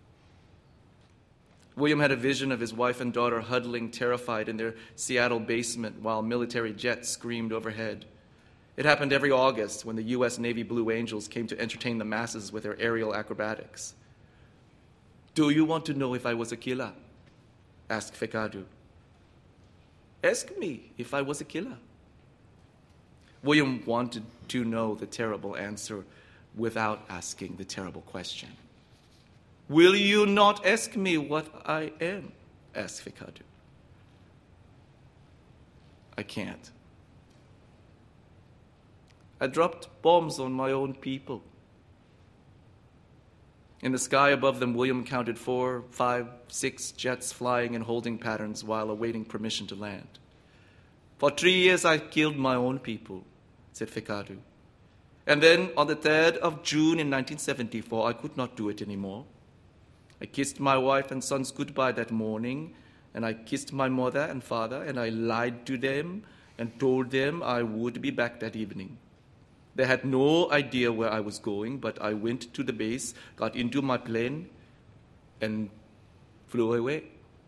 William had a vision of his wife and daughter huddling terrified in their Seattle basement while military jets screamed overhead. It happened every August when the U.S. Navy Blue Angels came to entertain the masses with their aerial acrobatics. Do you want to know if I was a killer? Asked Fekadu. Ask me if I was a killer. William wanted to know the terrible answer without asking the terrible question. Will you not ask me what I am? Asked Fekadu. I can't. I dropped bombs on my own people. In the sky above them, William counted 4, 5, 6 jets flying in holding patterns while awaiting permission to land. For 3 years I killed my own people, said Fekadu. And then on the 3rd of June in 1974, I could not do it anymore. I kissed my wife and sons goodbye that morning, and I kissed my mother and father, and I lied to them and told them I would be back that evening. They had no idea where I was going, but I went to the base, got into my plane, and flew away.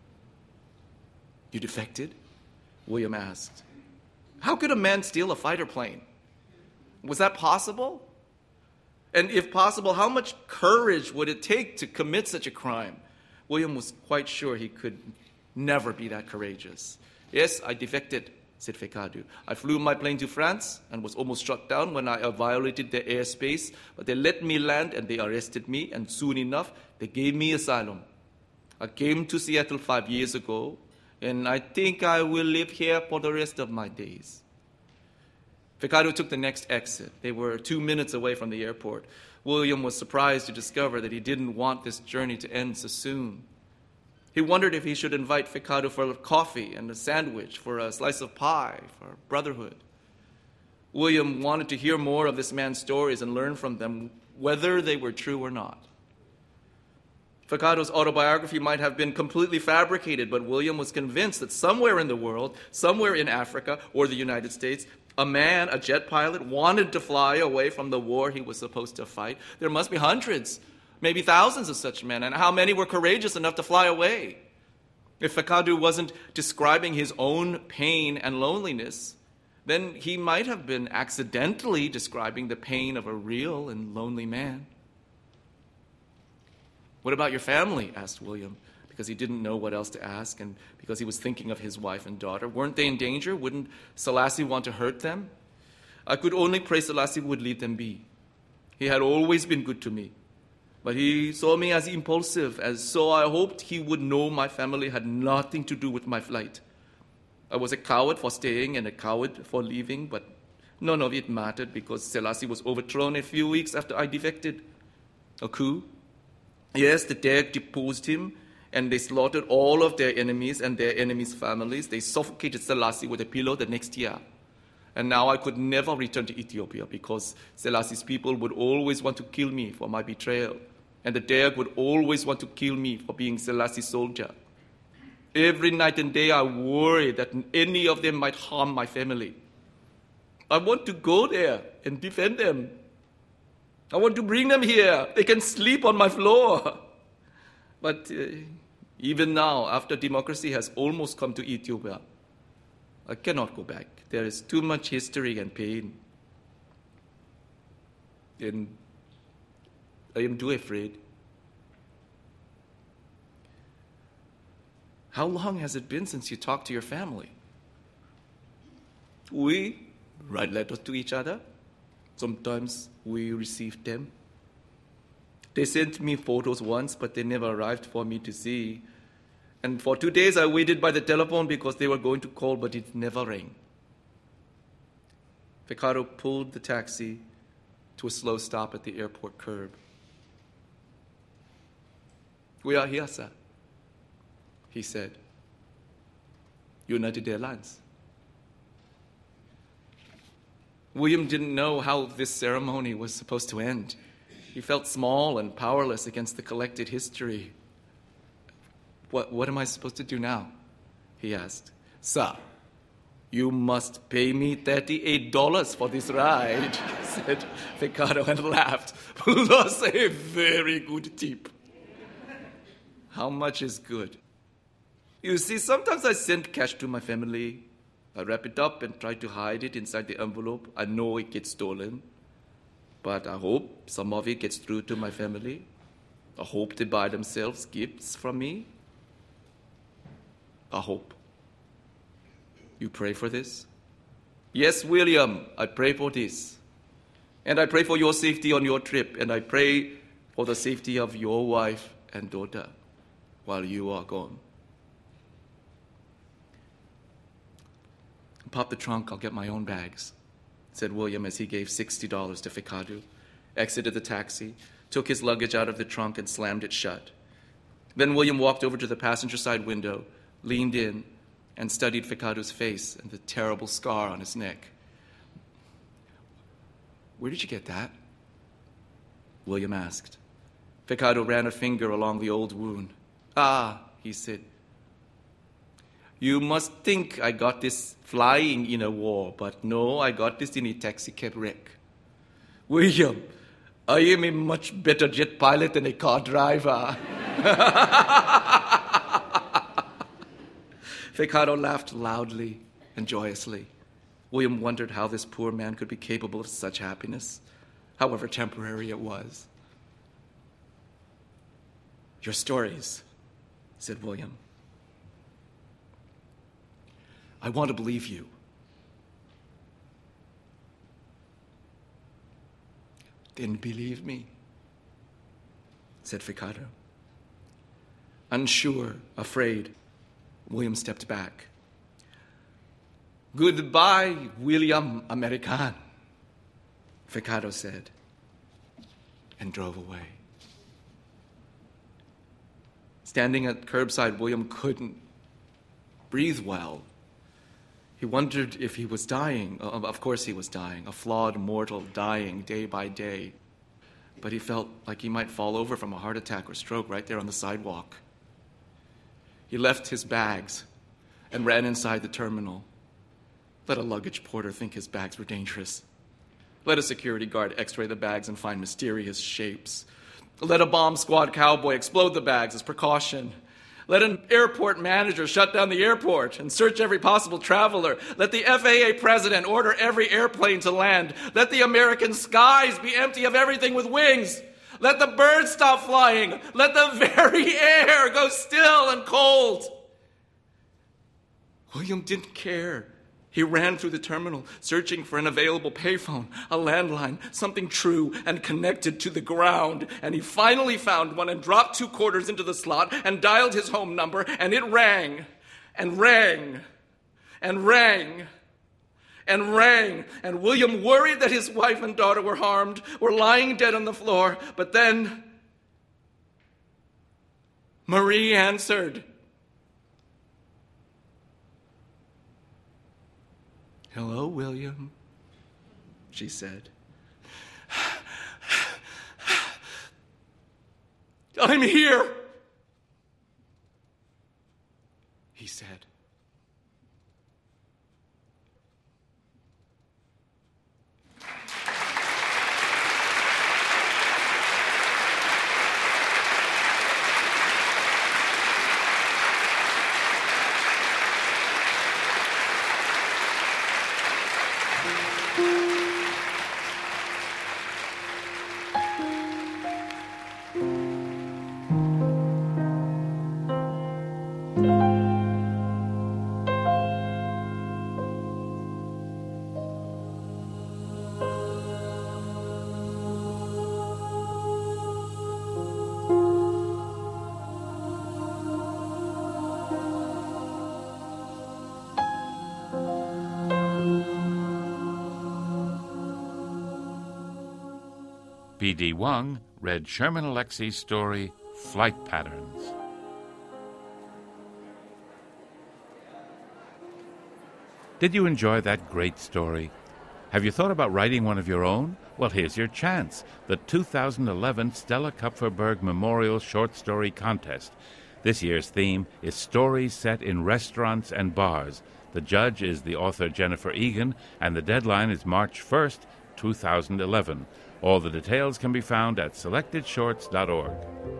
You defected? William asked. How could a man steal a fighter plane? Was that possible? And if possible, how much courage would it take to commit such a crime? William was quite sure he could never be that courageous. Yes, I defected, said Fekadu. I flew my plane to France and was almost shot down when I violated their airspace, but they let me land and they arrested me, and soon enough, they gave me asylum. I came to Seattle 5 years ago, and I think I will live here for the rest of my days. Fekadu took the next exit. They were 2 minutes away from the airport. William was surprised to discover that he didn't want this journey to end so soon. He wondered if he should invite Fekadu for coffee and a sandwich, for a slice of pie, for brotherhood. William wanted to hear more of this man's stories and learn from them, whether they were true or not. Ficcado's autobiography might have been completely fabricated, but William was convinced that somewhere in the world, somewhere in Africa or the United States, a man, a jet pilot, wanted to fly away from the war he was supposed to fight. There must be hundreds, maybe thousands of such men, and how many were courageous enough to fly away? If Ficcado wasn't describing his own pain and loneliness, then he might have been accidentally describing the pain of a real and lonely man. "What about your family?" asked William, because he didn't know what else to ask and because he was thinking of his wife and daughter. Weren't they in danger? Wouldn't Selassie want to hurt them? I could only pray Selassie would leave them be. He had always been good to me, but he saw me as impulsive, so I hoped he would know my family had nothing to do with my flight. I was a coward for staying and a coward for leaving, but none of it mattered because Selassie was overthrown a few weeks after I defected. A coup? Yes, the Derg deposed him, and they slaughtered all of their enemies and their enemies' families. They suffocated Selassie with a pillow the next year. And now I could never return to Ethiopia because Selassie's people would always want to kill me for my betrayal, and the Derg would always want to kill me for being Selassie's soldier. Every night and day I worry that any of them might harm my family. I want to go there and defend them. I want to bring them here. They can sleep on my floor. But even now, after democracy has almost come to Ethiopia, I cannot go back. There is too much history and pain. And I am too afraid. How long has it been since you talked to your family? We write letters to each other. Sometimes we received them. They sent me photos once, but they never arrived for me to see. And for 2 days I waited by the telephone because they were going to call, but it never rang. Ficcado pulled the taxi to a slow stop at the airport curb. "We are here, sir," he said. "United Airlines." William didn't know how this ceremony was supposed to end. He felt small and powerless against the collected history. What am I supposed to do now?" he asked. "Sir, you must pay me $38 for this ride," said Ficcado and laughed. "Plus a very good tip." "How much is good?" "You see, sometimes I send cash to my family. I wrap it up and try to hide it inside the envelope. I know it gets stolen, but I hope some of it gets through to my family. I hope they buy themselves gifts from me. I hope. You pray for this?" "Yes, William, I pray for this. And I pray for your safety on your trip, and I pray for the safety of your wife and daughter while you are gone." "Pop the trunk, I'll get my own bags," said William as he gave $60 to Ficcado, exited the taxi, took his luggage out of the trunk and slammed it shut. Then William walked over to the passenger side window, leaned in, and studied Ficcado's face and the terrible scar on his neck. "Where did you get that?" William asked. Ficcado ran a finger along the old wound. "Ah," he said, "you must think I got this flying in a war, but no, I got this in a taxicab wreck. William, I am a much better jet pilot than a car driver." Ficcado laughed loudly and joyously. William wondered how this poor man could be capable of such happiness, however temporary it was. "Your stories," said William. "I want to believe you." "Then believe me," said Ficcado. Unsure, afraid, William stepped back. "Goodbye, William American," Ficcado said, and drove away. Standing at curbside, William couldn't breathe well. He wondered if he was dying. Of course he was dying, a flawed mortal dying day by day. but he felt like he might fall over from a heart attack or stroke right there on the sidewalk. He left his bags and ran inside the terminal. Let a luggage porter think his bags were dangerous. Let a security guard x-ray the bags and find mysterious shapes. Let a bomb squad cowboy explode the bags as precaution. Let an airport manager shut down the airport and search every possible traveler. Let the FAA president order every airplane to land. Let the American skies be empty of everything with wings. Let the birds stop flying. Let the very air go still and cold. William didn't care. He ran through the terminal, searching for an available payphone, a landline, something true and connected to the ground. And he finally found one and dropped 2 quarters into the slot and dialed his home number, and it rang and rang and rang and rang. And William, worried that his wife and daughter were harmed, were lying dead on the floor. But then Marie answered. "Hello, William," she said. "I'm here," he said. B.D. Wong read Sherman Alexie's story, Flight Patterns. Did you enjoy that great story? Have you thought about writing one of your own? Well, here's your chance. The 2011 Stella Kupferberg Memorial Short Story Contest. This year's theme is stories set in restaurants and bars. The judge is the author Jennifer Egan, and the deadline is March 1st, 2011. All the details can be found at selectedshorts.org.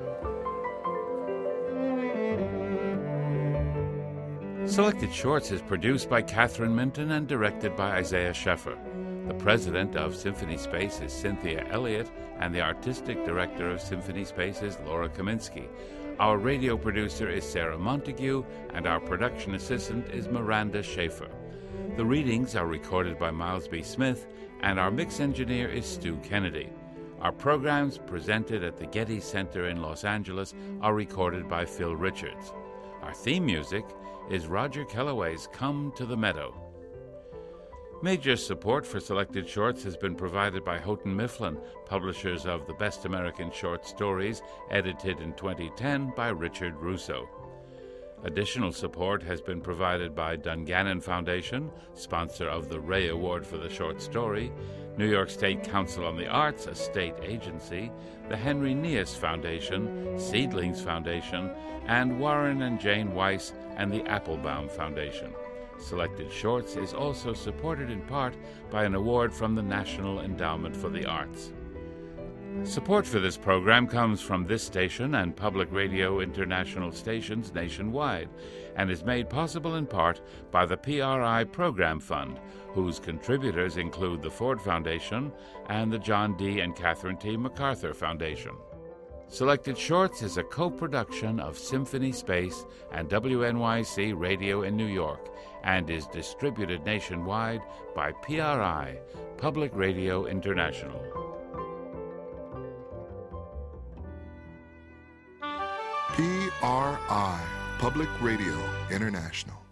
Selected Shorts is produced by Catherine Minton and directed by Isaiah Sheffer. The president of Symphony Space is Cynthia Elliott, and the artistic director of Symphony Space is Laura Kaminsky. Our radio producer is Sarah Montague, and our production assistant is Miranda Schaefer. The readings are recorded by Miles B. Smith, and our mix engineer is Stu Kennedy. Our programs presented at the Getty Center in Los Angeles are recorded by Phil Richards. Our theme music is Roger Kellaway's Come to the Meadow. Major support for Selected Shorts has been provided by Houghton Mifflin, publishers of The Best American Short Stories, edited in 2010 by Richard Russo. Additional support has been provided by Dungannon Foundation, sponsor of the Ray Award for the Short Story, New York State Council on the Arts, a state agency, the Henry Nias Foundation, Seedlings Foundation, and Warren and Jane Weiss and the Applebaum Foundation. Selected Shorts is also supported in part by an award from the National Endowment for the Arts. Support for this program comes from this station and Public Radio International stations nationwide, and is made possible in part by the PRI Program Fund, whose contributors include the Ford Foundation and the John D. and Catherine T. MacArthur Foundation. Selected Shorts is a co-production of Symphony Space and WNYC Radio in New York, and is distributed nationwide by PRI, Public Radio International. PRI, Public Radio International.